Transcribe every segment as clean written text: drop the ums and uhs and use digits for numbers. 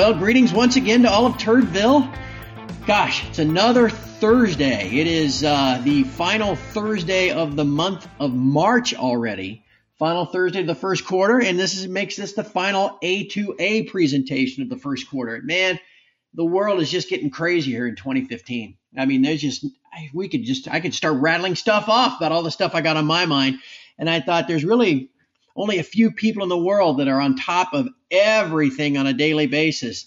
Well, greetings once again to all of Turdville. Gosh, it's another Thursday. It is the final Thursday of the month of March already. Final Thursday of the first quarter, and makes this the final A2A presentation of the first quarter. Man, the world is just getting crazy here in 2015. I mean, I could start rattling stuff off about all the stuff I got on my mind, and I thought there's really only a few people in the world that are on top of everything on a daily basis,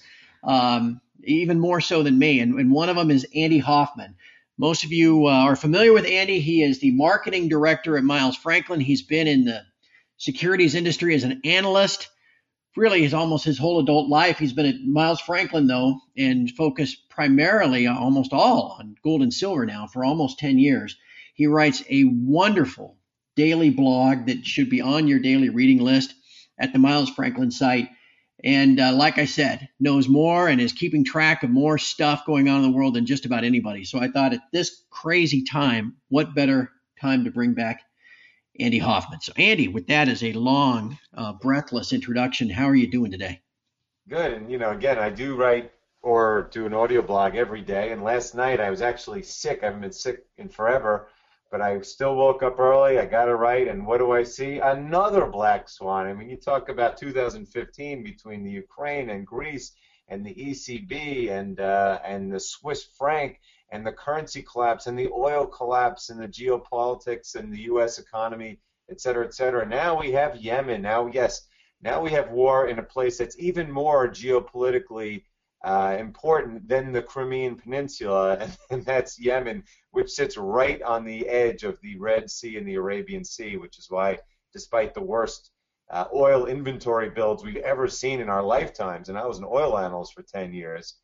even more so than me. And one of them is Andy Hoffman. Most of you are familiar with Andy. He is the marketing director at Miles Franklin. He's been in the securities industry as an analyst. Really, almost his whole adult life. He's been at Miles Franklin, though, and focused primarily, almost all, on gold and silver now for almost 10 years. He writes a wonderful daily blog that should be on your daily reading list at the Miles Franklin site. And like I said, knows more and is keeping track of more stuff going on in the world than just about anybody. So I thought at this crazy time, what better time to bring back Andy Hoffman. So Andy, with that as a long, breathless introduction, how are you doing today? Good. And, again, I do write or do an audio blog every day. And last night I was actually sick. I haven't been sick in forever. But I still woke up early. I got to write, and what do I see? Another black swan. I mean, you talk about 2015 between the Ukraine and Greece and the ECB and the Swiss franc and the currency collapse and the oil collapse and the geopolitics and the U.S. economy, et cetera, et cetera. Now we have Yemen. Now we have war in a place that's even more geopolitically important than the Crimean Peninsula, and that's Yemen, which sits right on the edge of the Red Sea and the Arabian Sea, which is why, despite the worst oil inventory builds we've ever seen in our lifetimes, and I was an oil analyst for 10 years,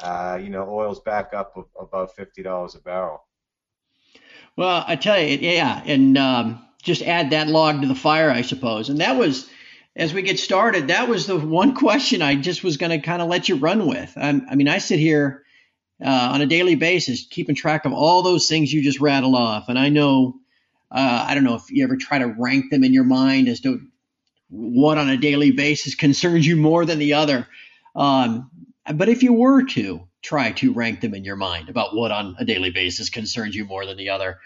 oil's back up above $50 a barrel. Well, I tell you, yeah, and just add that log to the fire, I suppose. And that was, as we get started, that was the one question I just was going to kind of let you run with. I mean, I sit here on a daily basis keeping track of all those things you just rattled off. And I know, I don't know if you ever try to rank them in your mind as to what on a daily basis concerns you more than the other. But if you were to try to rank them in your mind about what on a daily basis concerns you more than the other,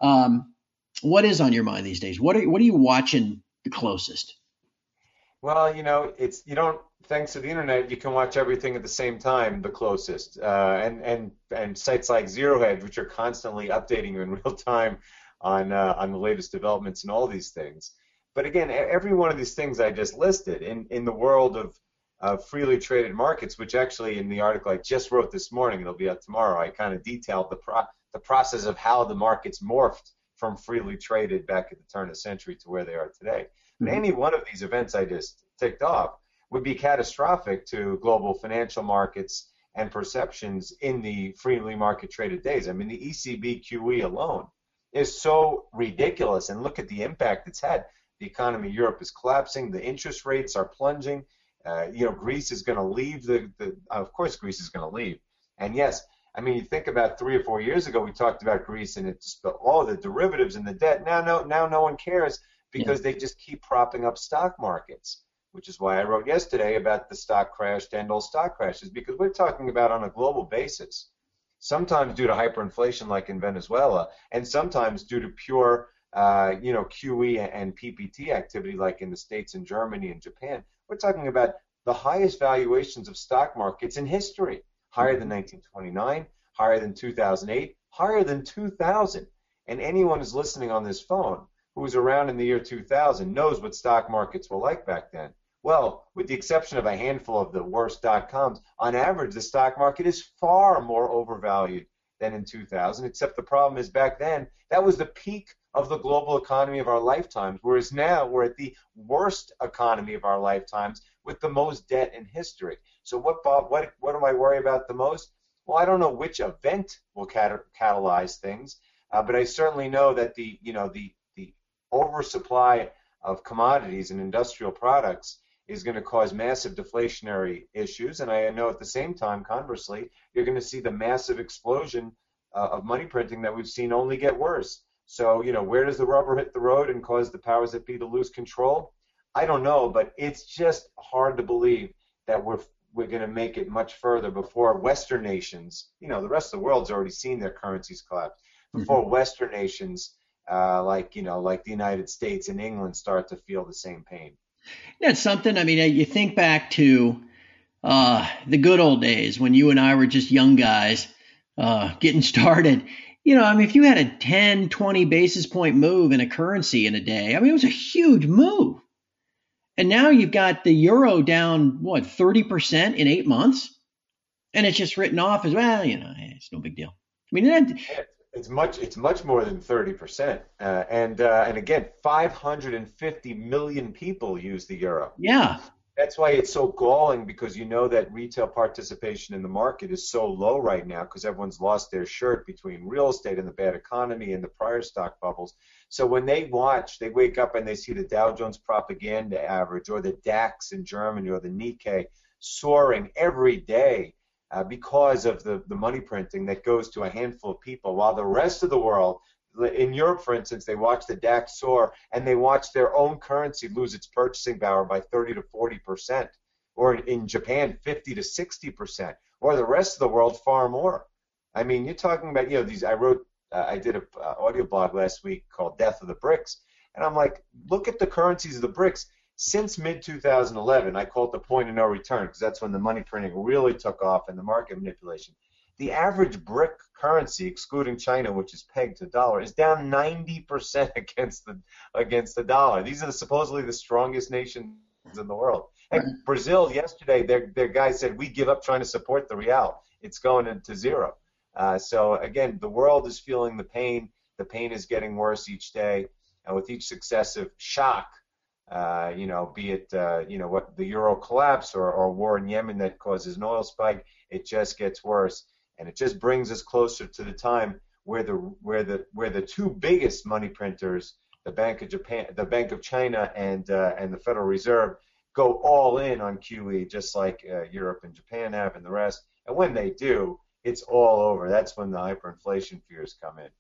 what is on your mind these days? What are you watching the closest? Well, thanks to the internet, you can watch everything at the same time, the closest, and sites like ZeroHedge, which are constantly updating you in real time on the latest developments and all these things. But again, every one of these things I just listed in the world of freely traded markets, which actually in the article I just wrote this morning, it'll be out tomorrow, I kind of detailed the process of how the markets morphed from freely traded back at the turn of the century to where they are today. But any one of these events I just ticked off would be catastrophic to global financial markets and perceptions in the freely market traded days. I mean, the ECB QE alone is so ridiculous, and look at the impact it's had. The economy of Europe is collapsing. The interest rates are plunging. Greece is going to leave. Of course, Greece is going to leave. And yes, I mean, you think about 3 or 4 years ago, we talked about Greece and it's all the derivatives and the debt. Now no one cares because they just keep propping up stock markets, which is why I wrote yesterday about the stock crash to end all stock crashes, because we're talking about on a global basis, sometimes due to hyperinflation like in Venezuela, and sometimes due to pure QE and PPT activity like in the States and Germany and Japan. We're talking about the highest valuations of stock markets in history, higher than 1929, higher than 2008, higher than 2000. And anyone who's listening on this phone who was around in the year 2000 knows what stock markets were like back then. Well, with the exception of a handful of the worst .coms, on average, the stock market is far more overvalued than in 2000, except the problem is back then, that was the peak of the global economy of our lifetimes, whereas now we're at the worst economy of our lifetimes with the most debt in history. So what, Bob, what do I worry about the most? Well, I don't know which event will catalyze things, but I certainly know that the oversupply of commodities and industrial products is going to cause massive deflationary issues, and I know at the same time, conversely, you're going to see the massive explosion of money printing that we've seen only get worse. So, where does the rubber hit the road and cause the powers that be to lose control? I don't know, but it's just hard to believe that we're we're going to make it much further before Western nations, the rest of the world's already seen their currencies collapse, before Western nations like the United States and England start to feel the same pain. That's something. I mean, you think back to the good old days when you and I were just young guys getting started. I mean, if you had a 10, 20 basis point move in a currency in a day, I mean, it was a huge move. And now you've got the euro down, 30% in 8 months? And it's just written off as, well, it's no big deal. I mean, it's much more than 30%. And again, 550 million people use the euro. Yeah. That's why it's so galling, because that retail participation in the market is so low right now because everyone's lost their shirt between real estate and the bad economy and the prior stock bubbles. So when they wake up and they see the Dow Jones Propaganda Average or the DAX in Germany or the Nikkei soaring every day because of the money printing that goes to a handful of people, while the rest of the world, in Europe, for instance, they watch the DAX soar and they watch their own currency lose its purchasing power by 30 to 40%, or in Japan, 50 to 60%, or the rest of the world far more. I mean, you're talking about, these. I did an audio blog last week called Death of the BRICS, and I'm like, look at the currencies of the BRICS. Since mid-2011, I call it the point of no return because that's when the money printing really took off and the market manipulation. The average BRIC currency, excluding China, which is pegged to the dollar, is down 90% against the dollar. These are supposedly the strongest nations in the world. And Brazil yesterday, their guy said, we give up trying to support the real. It's going into zero. So again, the world is feeling the pain. The pain is getting worse each day, and with each successive shock, be it what the euro collapse or war in Yemen that causes an oil spike, it just gets worse. And it just brings us closer to the time where the two biggest money printers, the Bank of Japan, the Bank of China, and the Federal Reserve, go all in on QE, just like Europe and Japan have, and the rest. And when they do, it's all over. That's when the hyperinflation fears come in.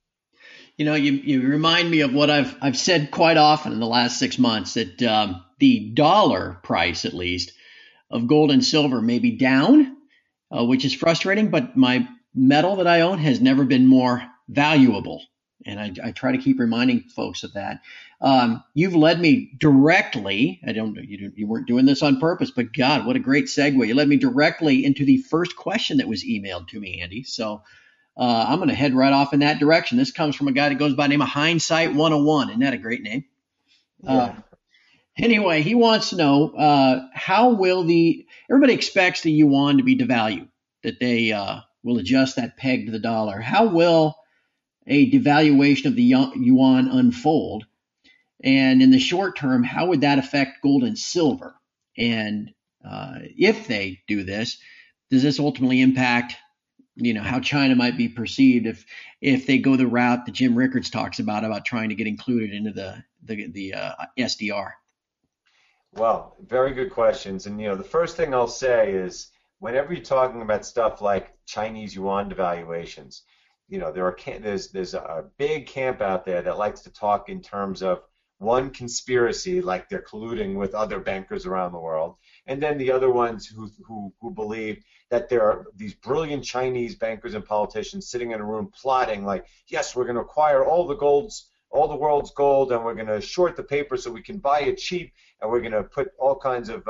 You remind me of what I've said quite often in the last 6 months, that the dollar price, at least, of gold and silver may be down, which is frustrating, but my metal that I own has never been more valuable. And I try to keep reminding folks of that. You've led me directly, you weren't doing this on purpose, but God, what a great segue. You led me directly into the first question that was emailed to me, Andy. So I'm going to head right off in that direction. This comes from a guy that goes by the name of Hindsight 101. Isn't that a great name? Yeah. Anyway, he wants to know, how will everybody expects the yuan to be devalued, that they will adjust that peg to the dollar. How will a devaluation of the yuan unfold? And in the short term, how would that affect gold and silver? And if they do this, does this ultimately impact, how China might be perceived if they go the route that Jim Rickards talks about trying to get included into the SDR? Well, very good questions. And, the first thing I'll say is whenever you're talking about stuff like Chinese yuan devaluations, there's a big camp out there that likes to talk in terms of one conspiracy, like they're colluding with other bankers around the world, and then the other ones who believe that there are these brilliant Chinese bankers and politicians sitting in a room plotting like, yes, we're going to acquire all the world's gold, and we're going to short the paper so we can buy it cheap, and we're going to put all kinds of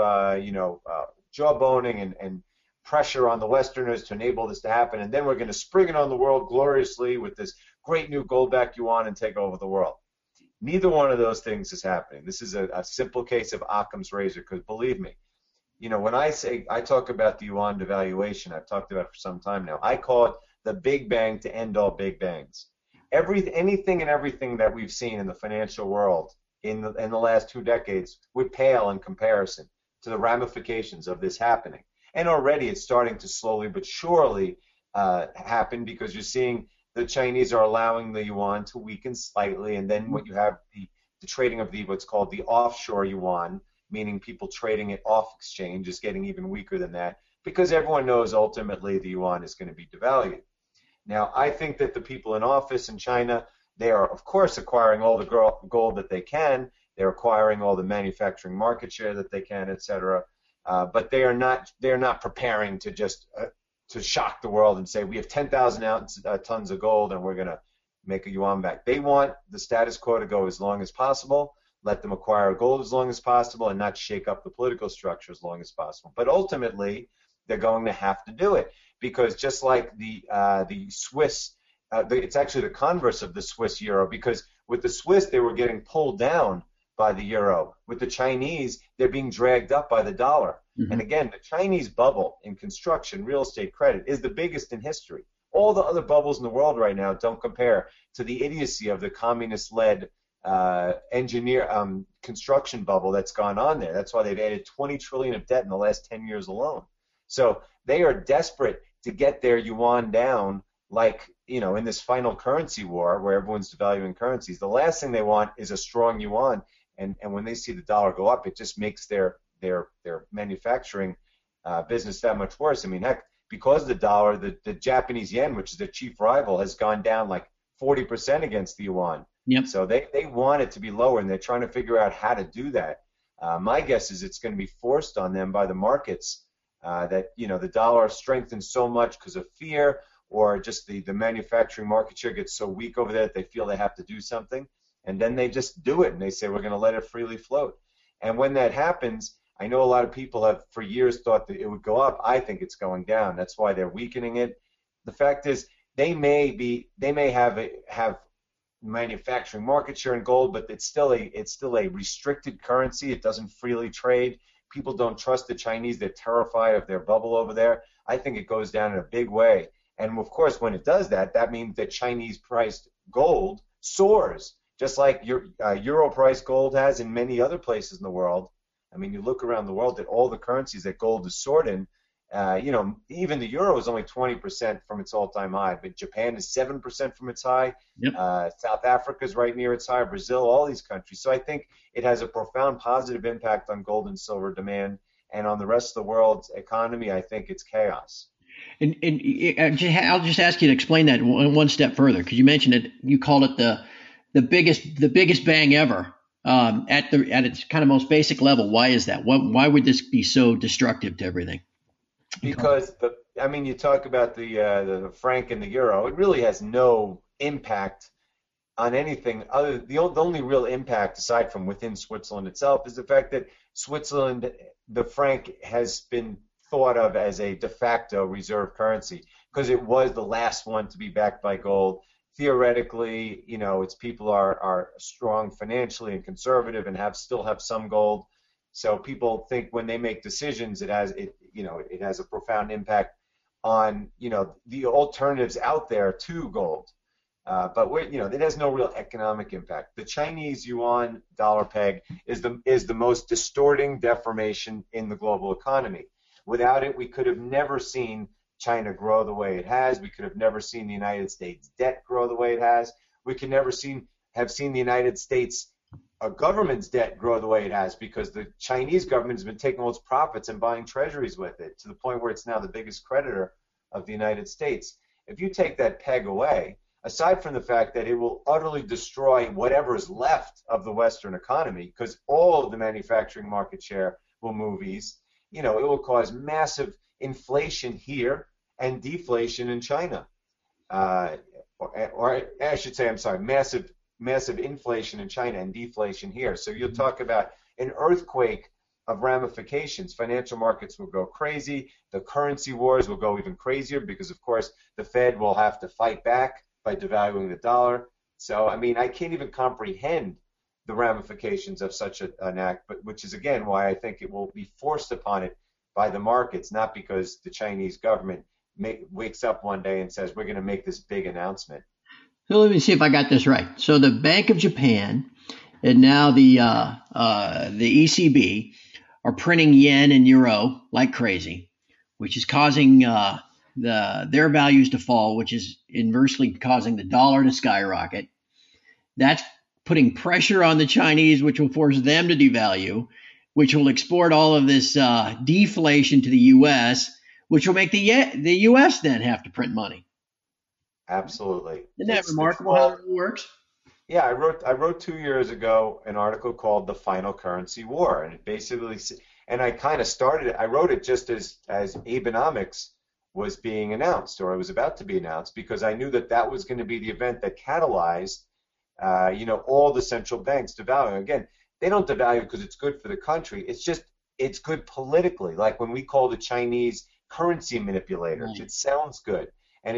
jawboning and pressure on the Westerners to enable this to happen, and then we're going to spring it on the world gloriously with this great new gold-backed yuan and take over the world. Neither one of those things is happening. This is a simple case of Occam's razor, because believe me, when I talk about the yuan devaluation, I've talked about it for some time now, I call it the big bang to end all big bangs. Anything and everything that we've seen in the financial world in the last 2 decades would pale in comparison to the ramifications of this happening. And already it's starting to slowly but surely happen, because you're seeing the Chinese are allowing the yuan to weaken slightly, and then what you have the trading of what's called the offshore yuan, meaning people trading it off exchange, is getting even weaker than that, because everyone knows ultimately the yuan is going to be devalued. Now, I think that the people in office in China, they are, of course, acquiring all the gold that they can. They're acquiring all the manufacturing market share that they can, etc. but they are not preparing to just to shock the world and say we have 10,000 tons of gold and we're going to make a yuan back. They want the status quo to go as long as possible, let them acquire gold as long as possible, and not shake up the political structure as long as possible. But ultimately, they're going to have to do it because just like the Swiss, it's actually the converse of the Swiss euro, because with the Swiss, they were getting pulled down by the euro. With the Chinese, they're being dragged up by the dollar. Mm-hmm. And again, the Chinese bubble in construction, real estate credit is the biggest in history. All the other bubbles in the world right now don't compare to the idiocy of the communist-led construction bubble that's gone on there. That's why they've added 20 trillion of debt in the last 10 years alone. So they are desperate to get their yuan down, like, in this final currency war where everyone's devaluing currencies. The last thing they want is a strong yuan, and when they see the dollar go up, it just makes their manufacturing business that much worse. I mean, heck, because of the dollar, the Japanese yen, which is their chief rival, has gone down like 40% against the yuan. Yep. So they want it to be lower, and they're trying to figure out how to do that. My guess is it's going to be forced on them by the markets that the dollar strengthens so much because of fear, or just the manufacturing market share gets so weak over there that they feel they have to do something, and then they just do it, and they say we're going to let it freely float. And when that happens, I know a lot of people have for years thought that it would go up. I think it's going down. That's why they're weakening it. The fact is they may have manufacturing market share in gold, but it's still a restricted currency. It doesn't freely trade. People don't trust the Chinese. They're terrified of their bubble over there. I think it goes down in a big way. And of course, when it does that, that means that Chinese priced gold soars, just like euro priced gold has in many other places in the world. I mean, you look around the world at all the currencies that gold is soared in. Even the euro is only 20% from its all-time high, but Japan is 7% from its high. Yep. South Africa is right near its high. Brazil, all these countries. So I think it has a profound positive impact on gold and silver demand, and on the rest of the world's economy, I think it's chaos. And I'll just ask you to explain that one step further, because you mentioned it. You called it the biggest bang ever. At its kind of most basic level. Why is that? Why would this be so destructive to everything? Because you talk about the franc and the euro. It really has no impact on anything other. The only real impact, aside from within Switzerland itself, is the fact that Switzerland, the franc, has been thought of as a de facto reserve currency because it was the last one to be backed by gold. Theoretically, its people are strong financially and conservative and still have some gold. So people think when they make decisions, it has a profound impact on the alternatives out there to gold. But it has no real economic impact. The Chinese yuan dollar peg is the most distorting deformation in the global economy. Without it, we could have never seen China grow the way it has. We could have never seen the United States debt grow the way it has. We could never have seen the United States government's debt grow the way it has, because the Chinese government has been taking all its profits and buying treasuries with it, to the point where it's now the biggest creditor of the United States. If you take that peg away, aside from the fact that it will utterly destroy whatever is left of the Western economy, because all of the manufacturing market share will move east, it will cause massive inflation here and deflation in China. Or I should say, I'm sorry, massive inflation in China and deflation here. So you'll talk about an earthquake of ramifications. Financial markets will go crazy. The currency wars will go even crazier because, of course, the Fed will have to fight back by devaluing the dollar. So, I can't even comprehend the ramifications of such an act, but which is, again, why I think it will be forced upon it by the markets, not because the Chinese government wakes up one day and says, we're going to make this big announcement. So let me see if I got this right. So the Bank of Japan and now the ECB are printing yen and euro like crazy, which is causing their values to fall, which is inversely causing the dollar to skyrocket. That's putting pressure on the Chinese, which will force them to devalue, which will export all of this deflation to the U.S., which will make the U.S. then have to print money. Absolutely. Isn't that remarkable how it works? Yeah, I wrote 2 years ago an article called "The Final Currency War," and it basically And I kind of started it. I wrote it just as Abenomics was being announced, or it was about to be announced, because I knew that that was going to be the event that catalyzed, all the central banks devaluing. Again, they don't devalue because it's good for the country. It's just it's good politically. Like when we call the Chinese currency manipulators, it sounds good, and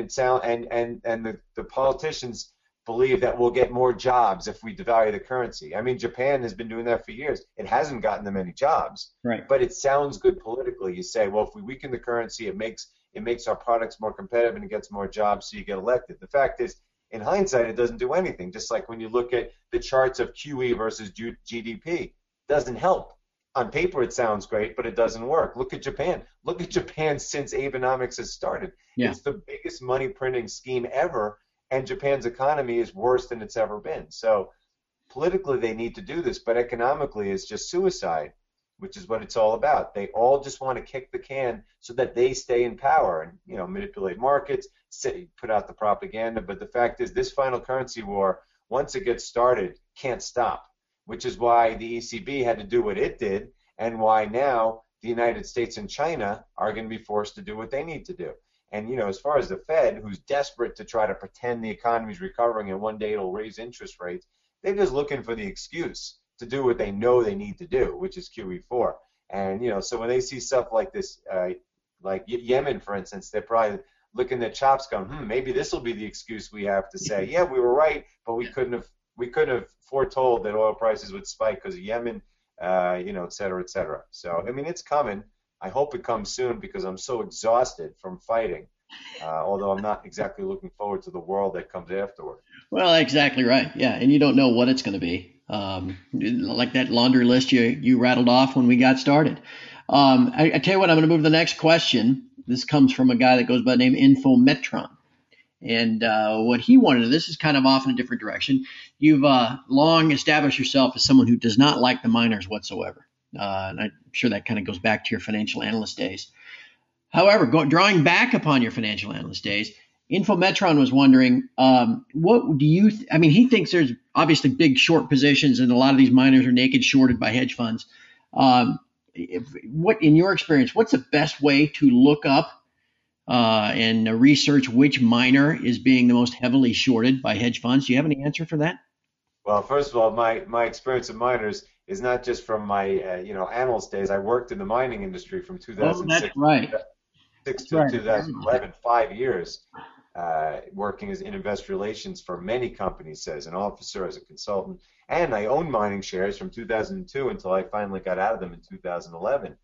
the politicians believe that we'll get more jobs if we devalue the currency. I mean, Japan has been doing that for years. It hasn't gotten them any jobs, right? But it sounds good politically. You say, well, if we weaken the currency, it makes our products more competitive and it gets more jobs, so you get elected. The fact is, in hindsight, it doesn't do anything. Just like when you look at the charts of QE versus GDP, it doesn't help. On paper, it sounds great, but it doesn't work. Look at Japan. Look at Japan since Abenomics has started. Yeah. It's the biggest money printing scheme ever, and Japan's economy is worse than it's ever been. So politically, they need to do this, but economically, it's just suicide, which is what it's all about. They all just want to kick the can so that they stay in power and manipulate markets, put out the propaganda. But the fact is, this final currency war, once it gets started, can't stop, which is why the ECB had to do what it did, and why now the United States and China are going to be forced to do what they need to do. And as far as the Fed, who's desperate to try to pretend the economy's recovering and one day it'll raise interest rates, they're just looking for the excuse to do what they know they need to do, which is QE4. And so when they see stuff like this, like Yemen, for instance, they're probably licking their chops, going, maybe this will be the excuse we have to say, yeah, we were right, but we couldn't have foretold that oil prices would spike because of Yemen, et cetera, et cetera. So I mean, it's coming. I hope it comes soon because I'm so exhausted from fighting. Although I'm not exactly looking forward to the world that comes afterward. Well, exactly right. Yeah, and you don't know what it's going to be. Like that laundry list you rattled off when we got started. I tell you what, I'm going to move to the next question. This comes from a guy that goes by the name Infometron. And what he wanted, this is kind of off in a different direction. You've long established yourself as someone who does not like the miners whatsoever. And I'm sure that kind of goes back to your financial analyst days. However, drawing back upon your financial analyst days, Infometron was wondering, what do you I mean, he thinks there's obviously big short positions, and a lot of these miners are naked shorted by hedge funds. What, in your experience, what's the best way to look up and research which miner is being the most heavily shorted by hedge funds? Do you have any answer for that? Well, first of all, my experience of miners is not just from my analyst days. I worked in the mining industry from 2006 that's right. to 2011, 5 years, working in investor relations for many companies, as an officer, as a consultant, and I owned mining shares from 2002 until I finally got out of them in 2011.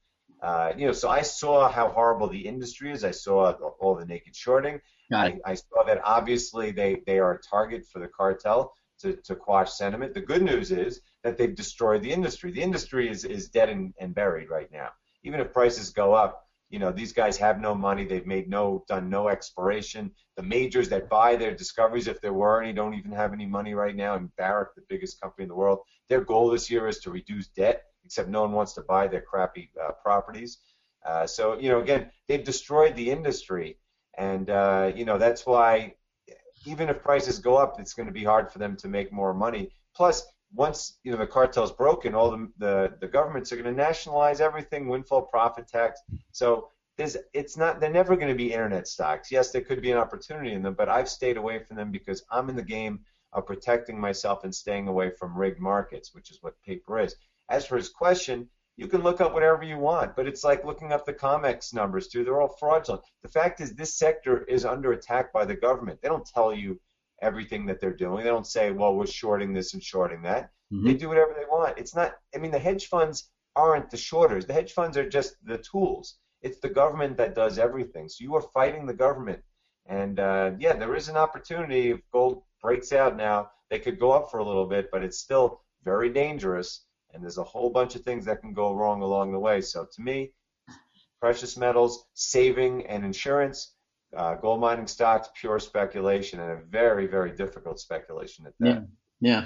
So I saw how horrible the industry is. I saw all the naked shorting. I saw that obviously they are a target for the cartel to quash sentiment. The good news is that they've destroyed the industry. The industry is dead and buried right now. Even if prices go up, these guys have no money. They've done no exploration. The majors that buy their discoveries, if there were any, don't even have any money right now. And Barrick, the biggest company in the world, their goal this year is to reduce debt, except no one wants to buy their crappy properties. So again, they've destroyed the industry. And, that's why even if prices go up, it's going to be hard for them to make more money. Plus, once the cartel's broken, all the governments are going to nationalize everything, windfall profit tax. So they're never going to be internet stocks. Yes, there could be an opportunity in them, but I've stayed away from them because I'm in the game of protecting myself and staying away from rigged markets, which is what paper is. As for his question, you can look up whatever you want, but it's like looking up the COMEX numbers too. They're all fraudulent. The fact is, this sector is under attack by the government. They don't tell you everything that they're doing. They don't say, well, we're shorting this and shorting that. Mm-hmm. They do whatever they want. It's not, the hedge funds aren't the shorters. The hedge funds are just the tools. It's the government that does everything. So you are fighting the government. And there is an opportunity if gold breaks out now. They could go up for a little bit, but it's still very dangerous. And there's a whole bunch of things that can go wrong along the way. So to me, precious metals, saving, and insurance, gold mining stocks, pure speculation, and a very, very difficult speculation at that. Yeah.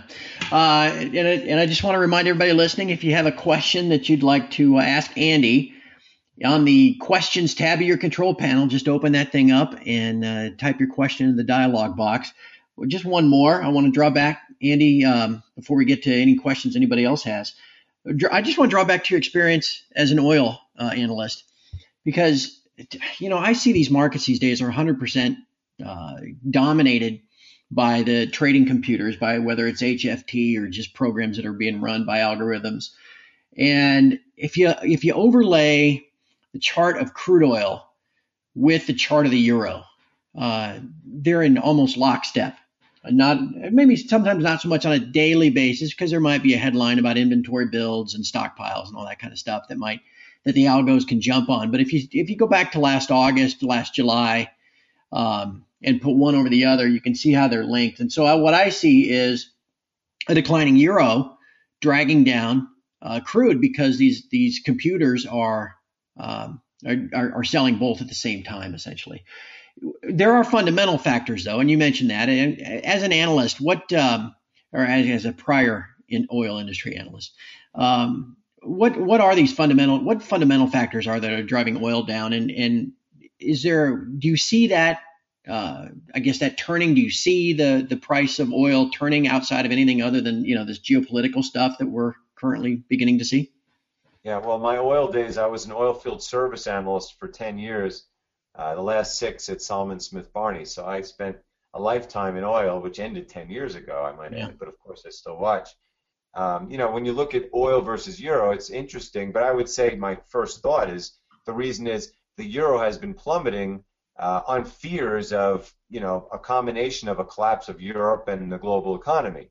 And I just want to remind everybody listening, if you have a question that you'd like to ask Andy, on the questions tab of your control panel, just open that thing up and type your question in the dialog box. Just one more. I want to draw back, Andy, before we get to any questions anybody else has. I just want to draw back to your experience as an oil analyst, because I see these markets these days are 100% dominated by the trading computers, by whether it's HFT or just programs that are being run by algorithms. And if you overlay the chart of crude oil with the chart of the euro, they're in almost lockstep. Not maybe sometimes not so much on a daily basis, because there might be a headline about inventory builds and stockpiles and all that kind of stuff that the algos can jump on. But if you go back to last August, last July, and put one over the other, you can see how they're linked. And so what I see is a declining euro dragging down crude, because these computers are selling both at the same time, essentially. There are fundamental factors, though, and you mentioned that. And as an analyst, or as a prior in oil industry analyst, what are these fundamental factors are that are driving oil down? And do you see that? I guess that turning. Do you see the price of oil turning outside of anything other than this geopolitical stuff that we're currently beginning to see? Yeah, well, my oil days, I was an oil field service analyst for 10 years. The last 6 at Salomon Smith Barney. So I spent a lifetime in oil, which ended 10 years ago, I might add, but of course I still watch. When you look at oil versus euro, it's interesting, but I would say my first thought is the reason is the euro has been plummeting on fears of, a combination of a collapse of Europe and the global economy.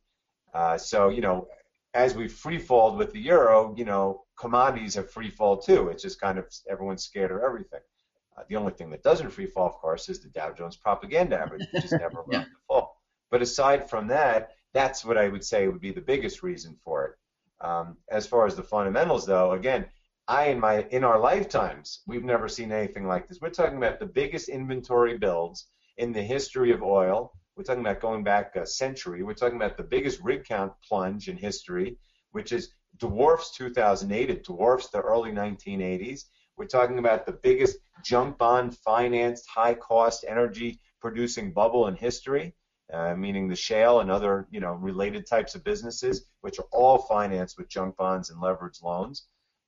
As we free-falled with the euro, commodities have free-falled too. It's just kind of everyone's scared of everything. The only thing that doesn't free fall, of course, is the Dow Jones propaganda average, which is never going to fall. But aside from that, that's what I would say would be the biggest reason for it. As far as the fundamentals, though, again, in our lifetimes, we've never seen anything like this. We're talking about the biggest inventory builds in the history of oil. We're talking about going back a century. We're talking about the biggest rig count plunge in history, which dwarfs 2008. It dwarfs the early 1980s. We're talking about the biggest junk bond financed, high cost energy producing bubble in history, meaning the shale and other related types of businesses, which are all financed with junk bonds and leveraged loans.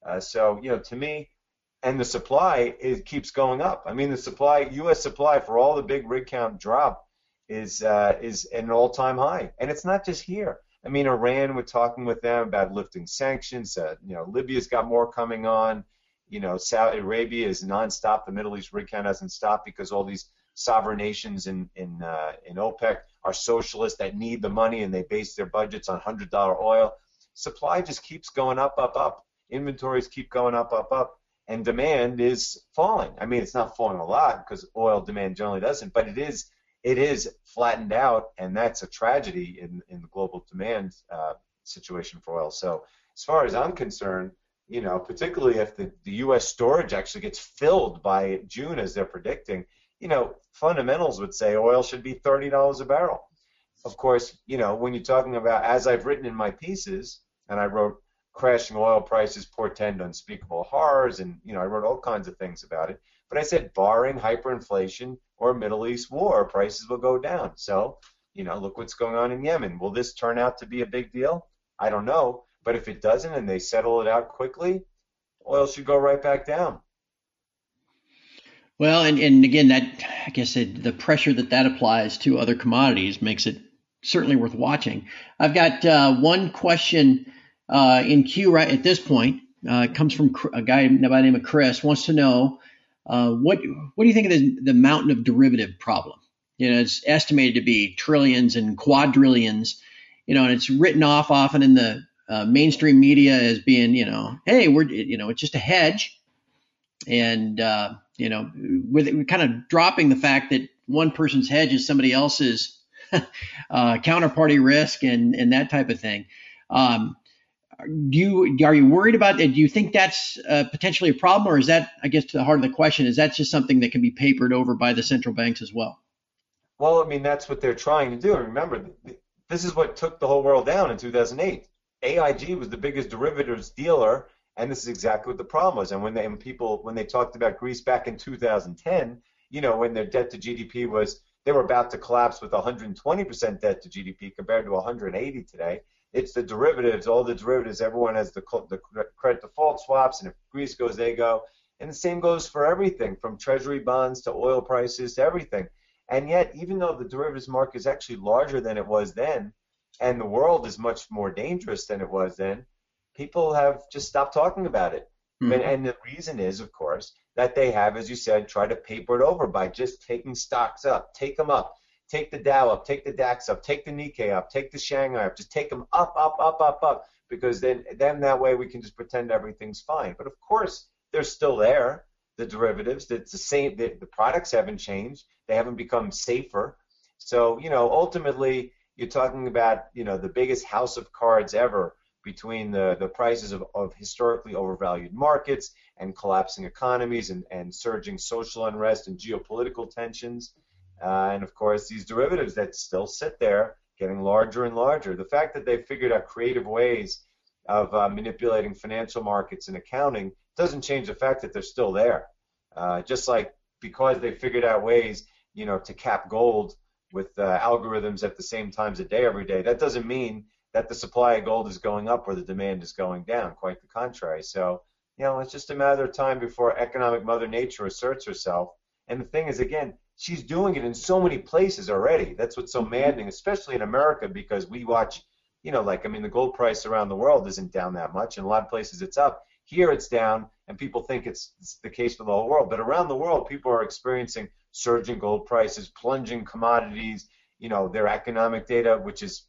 To me, and the supply keeps going up. I mean, the supply, U.S. supply for all the big rig count drop is at an all-time high, and it's not just here. I mean, Iran, we're talking with them about lifting sanctions. Libya's got more coming on. Saudi Arabia is nonstop. The Middle East rig count hasn't stopped because all these sovereign nations in OPEC are socialists that need the money, and they base their budgets on $100 oil. Supply just keeps going up, up, up. Inventories keep going up, up, up, and demand is falling. I mean, it's not falling a lot because oil demand generally doesn't, but it is flattened out, and that's a tragedy in the global demand situation for oil. So as far as I'm concerned, particularly if the U.S. storage actually gets filled by June, as they're predicting, fundamentals would say oil should be $30 a barrel. Of course, when you're talking about, as I've written in my pieces, and I wrote crashing oil prices portend unspeakable horrors, and, I wrote all kinds of things about it. But I said, barring hyperinflation or Middle East war, prices will go down. So, look what's going on in Yemen. Will this turn out to be a big deal? I don't know. But if it doesn't and they settle it out quickly, oil should go right back down. Well, and again, I guess the pressure that applies to other commodities makes it certainly worth watching. I've got one question in queue right at this point. It comes from a guy by the name of Chris. Wants to know what do you think of the mountain of derivative problem? It's estimated to be trillions and quadrillions. And it's written off often in the mainstream media as being, hey, it's just a hedge, and we're kind of dropping the fact that one person's hedge is somebody else's counterparty risk and that type of thing. Are you worried about it? Do you think that's potentially a problem, or is that, I guess, to the heart of the question, is that just something that can be papered over by the central banks as well? Well, I mean, that's what they're trying to do. And remember, this is what took the whole world down in 2008. AIG was the biggest derivatives dealer, and this is exactly what the problem was. And when they talked about Greece back in 2010, when their debt to GDP they were about to collapse with 120% debt to GDP compared to 180 today. It's the derivatives, all the derivatives. Everyone has the credit default swaps, and if Greece goes, they go. And the same goes for everything, from treasury bonds to oil prices to everything. And yet, even though the derivatives market is actually larger than it was then, and the world is much more dangerous than it was then, people have just stopped talking about it. And the reason is, of course, that they have, as you said, tried to paper it over by just taking stocks up, take them up, take the Dow up, take the DAX up, take the Nikkei up, take the Shanghai up, just take them up, up, up, up, up, because then that way we can just pretend everything's fine. But of course, they're still there, the derivatives. It's the same. The products haven't changed. They haven't become safer. So, ultimately, you're talking about, the biggest house of cards ever between the prices of historically overvalued markets and collapsing economies and surging social unrest and geopolitical tensions. And, of course, these derivatives that still sit there getting larger and larger. The fact that they've figured out creative ways of manipulating financial markets and accounting doesn't change the fact that they're still there. Just like because they figured out ways, to cap gold with algorithms at the same times a day every day, that doesn't mean that the supply of gold is going up or the demand is going down. Quite the contrary. So, it's just a matter of time before economic Mother Nature asserts herself. And the thing is, again, she's doing it in so many places already. That's what's so maddening, especially in America, because we watch, the gold price around the world isn't down that much. In a lot of places it's up. Here it's down, and people think it's the case for the whole world. But around the world, people are experiencing surging gold prices, plunging commodities, their economic data, which is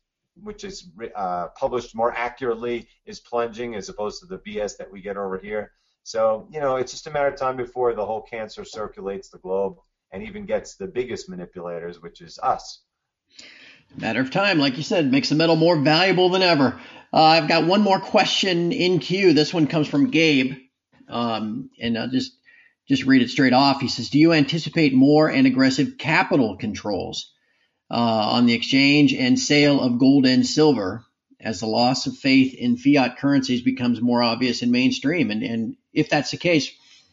published more accurately, is plunging as opposed to the BS that we get over here. So, it's just a matter of time before the whole cancer circulates the globe and even gets the biggest manipulators, which is us. Matter of time, like you said, makes the metal more valuable than ever. I've got one more question in queue. This one comes from Gabe, and I'll just read it straight off. He says, do you anticipate more and aggressive capital controls on the exchange and sale of gold and silver as the loss of faith in fiat currencies becomes more obvious and mainstream? And if that's the case,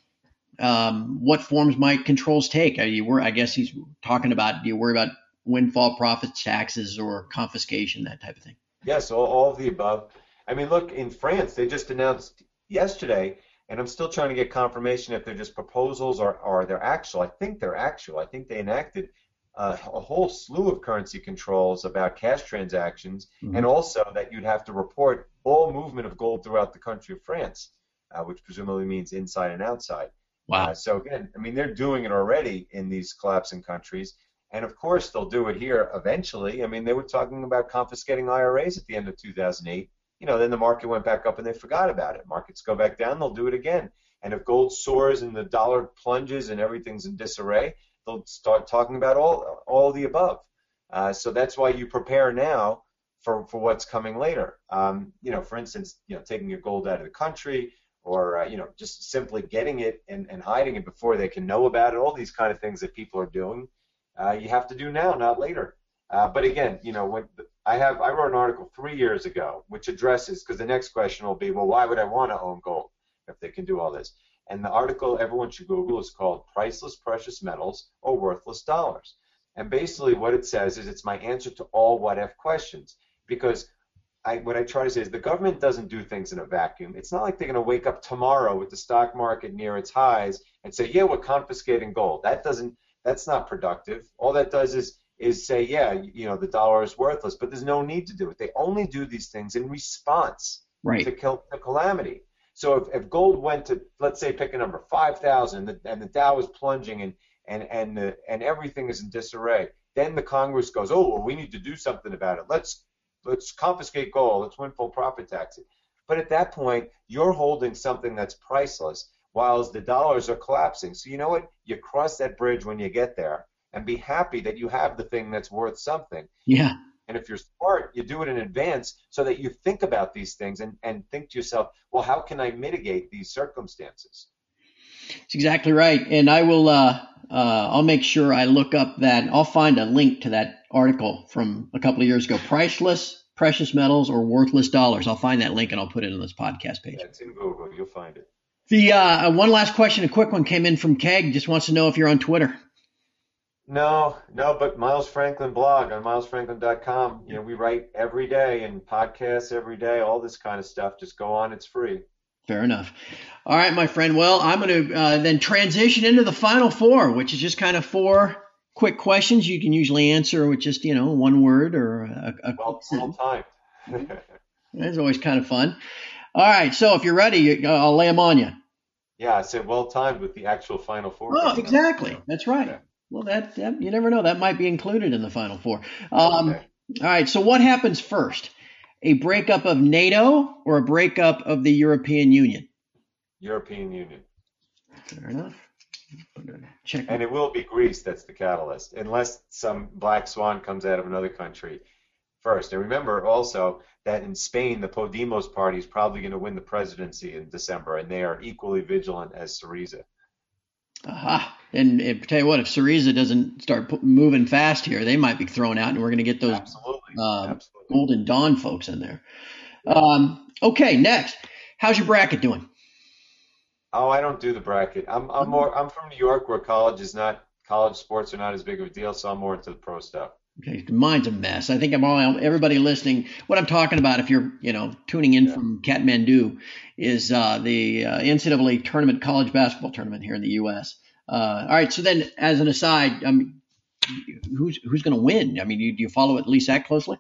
what forms might controls take? I guess he's talking about, do you worry about windfall profits taxes or confiscation, that type of thing? Yes, all of the above. I mean, look, in France, they just announced yesterday, and I'm still trying to get confirmation if they're just proposals or they're actual. I think they're actual. I think they enacted a whole slew of currency controls about cash transactions, and also that you'd have to report all movement of gold throughout the country of France, which presumably means inside and outside. Wow. So again, I mean, they're doing it already in these collapsing countries. And of course, they'll do it here eventually. I mean, they were talking about confiscating IRAs at the end of 2008. Then the market went back up and they forgot about it. Markets go back down, they'll do it again. And if gold soars and the dollar plunges and everything's in disarray, they'll start talking about all of the above. So that's why you prepare now for what's coming later. For instance, taking your gold out of the country, or just simply getting it and hiding it before they can know about it. All these kind of things that people are doing. You have to do now, not later. But again, when I wrote an article 3 years ago which addresses, because the next question will be, well, why would I want to own gold if they can do all this? And the article everyone should Google is called Priceless Precious Metals or Worthless Dollars. And basically what it says is it's my answer to all what-if questions. Because what I try to say is the government doesn't do things in a vacuum. It's not like they're going to wake up tomorrow with the stock market near its highs and say, yeah, we're confiscating gold. That's not productive. All that does is say, yeah, the dollar is worthless, but there's no need to do it. They only do these things in response to calamity. So if gold went to, let's say, pick a number, 5,000, and the Dow is plunging and everything is in disarray, then the Congress goes, oh, well, we need to do something about it. Let's confiscate gold. Let's windfall profit tax it. But at that point, you're holding something that's priceless, while the dollars are collapsing. So you know what? You cross that bridge when you get there and be happy that you have the thing that's worth something. Yeah. And if you're smart, you do it in advance so that you think about these things and think to yourself, well, how can I mitigate these circumstances? That's exactly right. And I will I'll make sure I look up that. I'll find a link to that article from a couple of years ago, Priceless Precious Metals or Worthless Dollars. I'll find that link and I'll put it on this podcast page. That's in Google. You'll find it. The one last question, a quick one, came in from Keg. Just wants to know if you're on Twitter. No, but Miles Franklin blog on milesfranklin.com. We write every day and podcasts every day, all this kind of stuff. Just go on, it's free. Fair enough. All right, my friend. Well, I'm going to then transition into the Final Four, which is just kind of four quick questions you can usually answer with just, one word or a Well timed. That's always kind of fun. All right, so if you're ready, I'll lay them on you. Yeah, I said well timed with the actual Final Four. Oh, exactly. That's right. Yeah. Well, that you never know. That might be included in the Final Four. Okay. All right, so what happens first? A breakup of NATO or a breakup of the European Union? European Union. Fair enough. Check. And it will be Greece that's the catalyst, unless some black swan comes out of another country first. And remember also that in Spain, the Podemos party is probably going to win the presidency in December, and they are equally vigilant as Syriza. Aha. And tell you what, if Syriza doesn't start moving fast here, they might be thrown out, and we're going to get those Absolutely. Golden Dawn folks in there. Okay, next. How's your bracket doing? Oh, I don't do the bracket. I'm from New York, where college sports are not as big of a deal, so I'm more into the pro stuff. Okay, mine's a mess. I think everybody listening, what I'm talking about, if you're tuning in from Kathmandu, is the NCAA tournament, college basketball tournament here in the U.S. All right, so then as an aside, who's going to win? I mean, do you follow it at least that closely?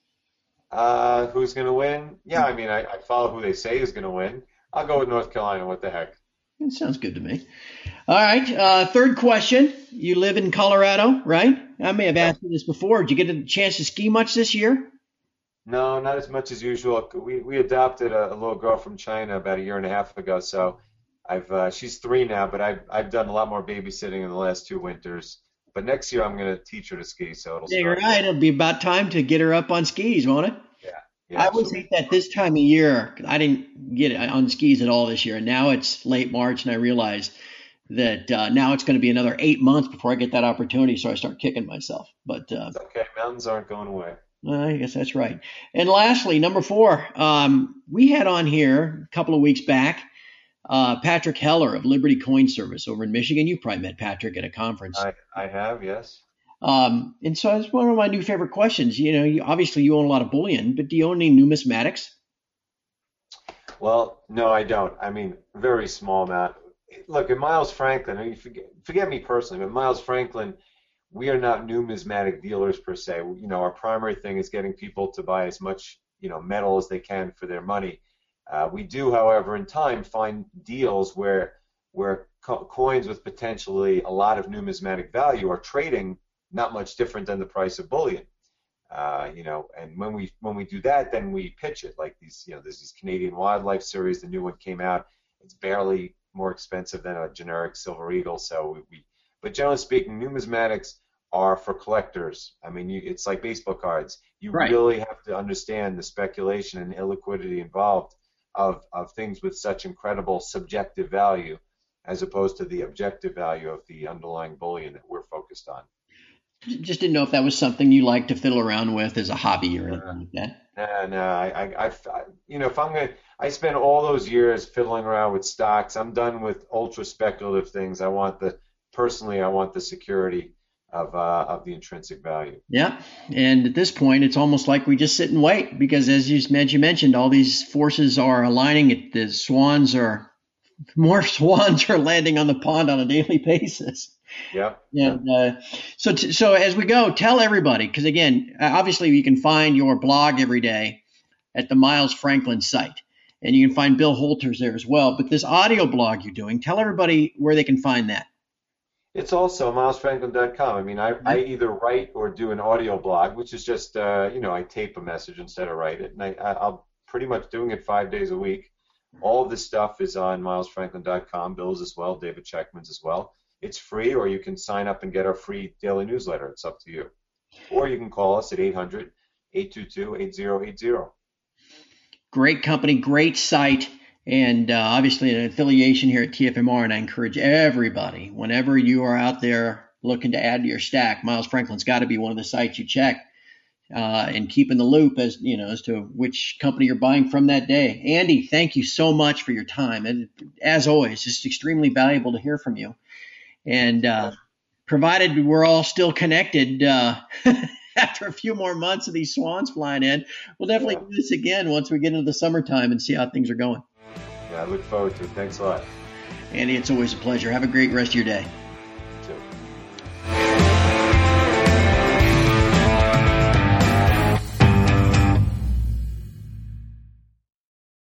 Who's going to win? Yeah, I mean, I follow who they say is going to win. I'll go with North Carolina. What the heck? It sounds good to me. All right. Third question. You live in Colorado, right? I may have asked you this before. Did you get a chance to ski much this year? No, not as much as usual. We adopted a little girl from China about a year and a half ago, so she's 3 now, but I've done a lot more babysitting in the last 2 winters. But next year I'm going to teach her to ski, so it'll start. Right. It'll be about time to get her up on skis, won't it? Yeah, I always hate that this time of year. I didn't get on skis at all this year, and now it's late March, and I realize that now it's going to be another 8 months before I get that opportunity, so I start kicking myself. But it's okay. Mountains aren't going away. I guess that's right. And lastly, number 4, we had on here a couple of weeks back Patrick Heller of Liberty Coin Service over in Michigan. You probably met Patrick at a conference. I have, yes. And so it's one of my new favorite questions. Obviously you own a lot of bullion, but do you own any numismatics? Well, no, I don't. I mean, very small amount. Look, at Miles Franklin, I mean, forget me personally, but Miles Franklin, we are not numismatic dealers per se. Our primary thing is getting people to buy as much, metal as they can for their money. We do, however, in time find deals where coins with potentially a lot of numismatic value are trading not much different than the price of bullion. And when we do that, then we pitch it like these. There's this Canadian Wildlife series. The new one came out. It's barely more expensive than a generic Silver Eagle. So but generally speaking, numismatics are for collectors. I mean, it's like baseball cards. You really have to understand the speculation and illiquidity involved of things with such incredible subjective value, as opposed to the objective value of the underlying bullion that we're focused on. Just didn't know if that was something you like to fiddle around with as a hobby or anything like that. No. I spent all those years fiddling around with stocks. I'm done with ultra speculative things. I want the security of the intrinsic value. Yeah, and at this point, it's almost like we just sit and wait because, as you mentioned, all these forces are aligning. More swans are landing on the pond on a daily basis. Yep. And so as we go, tell everybody, because again, obviously you can find your blog every day at the Miles Franklin site, and you can find Bill Holter's there as well. But this audio blog you're doing, tell everybody where they can find that. It's also milesfranklin.com. I mean, I either write or do an audio blog, which is just I tape a message instead of write it, and I'm pretty much doing it 5 days a week. All of this stuff is on milesfranklin.com. Bill's as well, David Checkman's as well. It's free, or you can sign up and get our free daily newsletter. It's up to you. Or you can call us at 800-822-8080. Great company, great site, and obviously an affiliation here at TFMR, and I encourage everybody, whenever you are out there looking to add to your stack, Miles Franklin's got to be one of the sites you check and keep in the loop as to which company you're buying from that day. Andy, thank you so much for your time. And as always, it's extremely valuable to hear from you. And provided we're all still connected after a few more months of these swans flying in, we'll definitely do this again once we get into the summertime and see how things are going. Yeah, I look forward to it. Thanks a lot. Andy, it's always a pleasure. Have a great rest of your day.